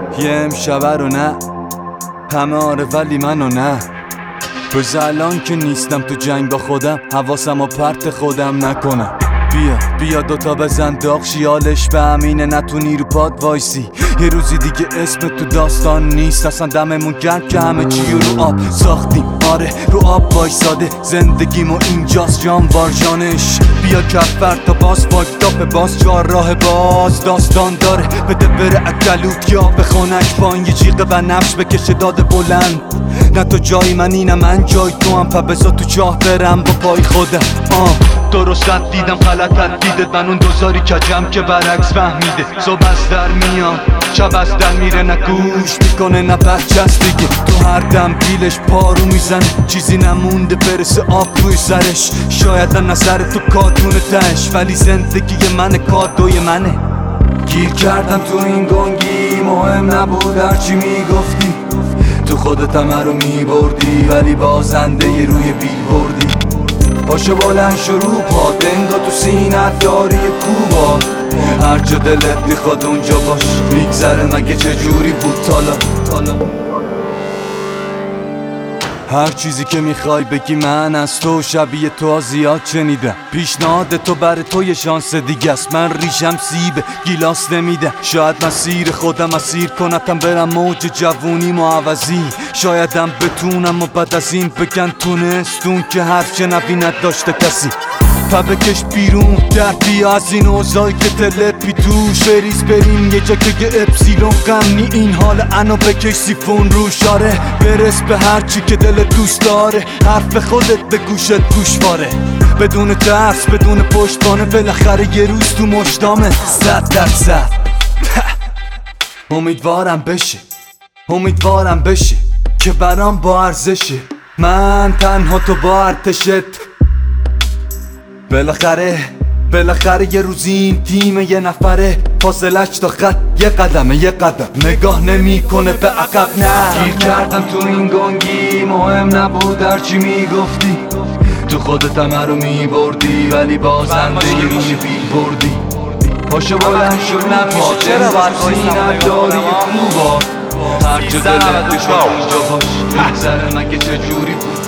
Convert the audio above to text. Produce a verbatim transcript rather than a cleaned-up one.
یه امشبه رو نه، همه آره ولی منو نه. بذار الان که نیستم تو جنگ با خودم، حواسم و پرت خودم نکنم. بیا بیا دوتا بزن داغ شیالش به همینه، نتونی رو پاد وایسی. یه روزی دیگه اسم تو داستان نیست، اصلا دممون گرم که همه چی رو آب ساختیم. آره رو آب وایساده زندگیمو اینجاست جانوار جانش. بیا کفر تا باز فاکتاپ باز چهار راه باز داستان داره. بده بره اکلوت یا به خونک بان یه جیغه و نفش بکشه داد بلند. نه تو جای منی نه من جای تو هم، پا بذار تو چاه برم با پای خودم. آه درستت دیدم غلطت دیدت، من اون دوزاری کجم که برعکس فهمیده. صبح از در میاد شب از در میره، نه گوش میکنه نه بچه‌ست دیگه. تو هر دم دیلش پارو میزنه، چیزی نمونده برسه آب روی سرش. شاید نظر تو کارتون تهش، ولی زندگی من کادوی منه. گیر کردم تو این گنگی، مهم نبود هرچی میگفتی. تو خودت همه رو میبردی ولی بازنده ی روی بیل بردی. پاشو بلند شروع پا دنگا تو سینت داری کوبا. هر جا دلت میخواد اونجا باش، میگذره مگه چجوری بود تالا. هر چیزی که میخوای بگی من از تو شبیه تو زیاد شنیدم. پیشنهاد تو بر تو یه شانس دیگه است، من ریشم سیبه گیلاس نمیده. شاید مسیر خودم اسیر کنتم برم موج جوونی معوضی. شایدم بتونم و بعد از این بگن تونستون که حرف شنوی نداشته کسی. پا بکش بیرون در بیا از این اوضاعی که تلپی توش. بریز بریم یه جا که یه اپسیلون غمنی این حال انو بکش سیفون روش. آره برس به هرچی که دل دوست داره، حرف خودت به گوشت گوشواره. بدون ترس بدون پشتبانه، بالاخره یه روز تو مشتامه. صد درصد امیدوارم بشه، امیدوارم بشه که برام با ارزشه. من تنها تو با ارتشت. بالاخره بالاخره یه روزی این تیم یه نفره، فاصلش تا خط یه قدمه یه قدم نگاه نمیکنه به عقب. نه گیر کردم تو این گنگی، مهم نبود هرچی میگفتی. تو خودت همه رو میبردی ولی بازنده یه روی بیل بردی. پاشو بلند شو نپا چرا باید سینت داری کوبا. هر جا دلت بخواد اونجا باش، میگذره مگه چجوری بود